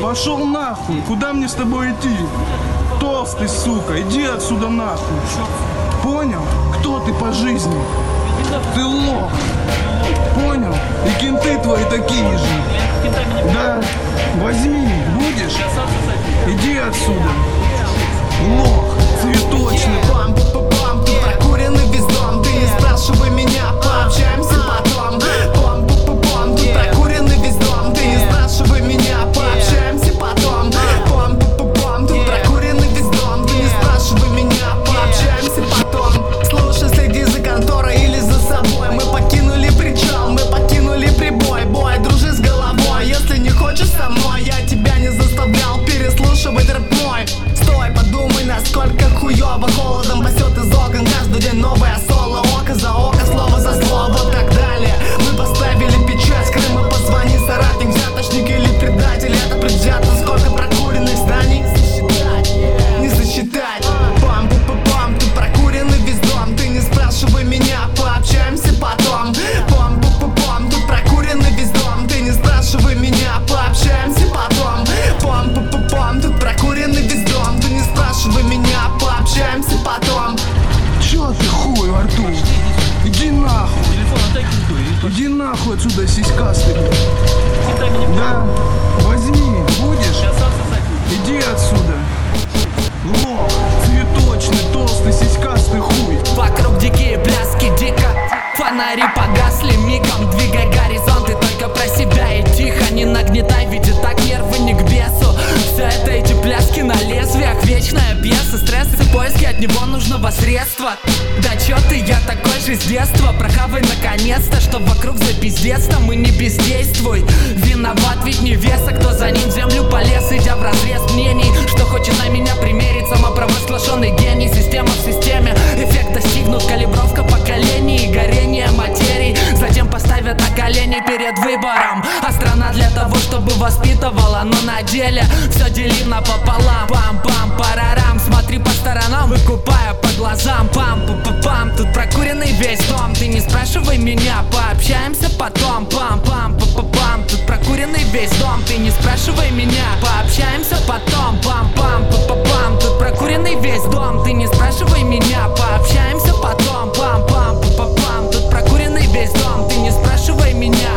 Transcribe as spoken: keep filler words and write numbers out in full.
Пошел нахуй, куда мне с тобой идти? Толстый, сука, иди отсюда нахуй. Понял? Кто ты по жизни? Ты лох. Понял? И кенты твои такие же. Да? Возьми, будешь? Иди отсюда. Лох, цветочный. Пам, пам, пам, ты прокуренный весь дом. Ты не спрашивай меня, пообщаемся потом. Пам, пам, пам, ты прокуренный весь дом. Ты не спрашивай меня, пообщаемся потом. Пам, пам, пам, ты прокуренный весь дом. Ты не спрашивай меня, пообщаемся потом. Слушай, следи за конторой или за собой. Мы покинули причал, мы покинули прибой. Бой, дружи с головой, если не хочешь со мной. Я тебя не заставлял переслушивать рэп мой. Стой, подумай, насколько хуёво. Холодом пасет из окон, каждый день новое соло. Око за око, слово за слово, вот так далее. Мы поставили печать с Крыма, позвони, соратник, взяточник или предатель. Это предвзято, сколько прокуренных зданий не засчитать. Пам, пам, пам, ты прокуренный весь дом. Ты не спрашивай меня, пообщаемся потом. Пам, пам, пам, ты прокуренный весь дом. Ты не спрашивай меня, пообщаемся потом. Пам, пам, пам, ты прокуренный весь дом. Ты не спрашивай меня, пообщаемся потом. Чё ты хуй во рту? Иди нахуй. Иди нахуй отсюда, сиськастый. Да? Возьми, будешь? Иди отсюда. Лох, цветочный, толстый, сиськастый хуй. Вокруг дикие пляски, дико. Фонари погасли мигом. Двигай горизонты только про себя и тихо. Не нагнетай, ведь и так нервы не к бесу. Все это эти пляски на лезвиях. Вечная пьеса, стресс и поиски от него нужного средства. Да чё ты, я такой же с детства. Прохавай наконец-то, что вокруг за пиздец-то. Мы не бездействуй. Виноват ведь не веса, кто за ним в землю полез, идя в разрез мнений. Что хочет на меня примерить самопровозглашенный гений. Система в системе, эффект достигнут. Калибровка поколений, горение материй. Затем поставят на колени перед выбором. А страна для того, чтобы воспитывала, но на деле все делим напополам. Пам-пам-парарам, смотри по сторонам, выкупая по глазам. Пам-пам-пам, тут прокуренный весь дом. Ты не спрашивай меня, пообщаемся потом. Пам-пам-пам-пам, тут прокуренный весь дом. Ты не спрашивай меня, пообщаемся потом. Пам-пам-пам-пам, тут прокуренный весь дом. Ты не спрашивай меня, пообщаемся потом. Пам-пам-пам-пам, тут прокуренный весь дом. Ты не спрашивай меня,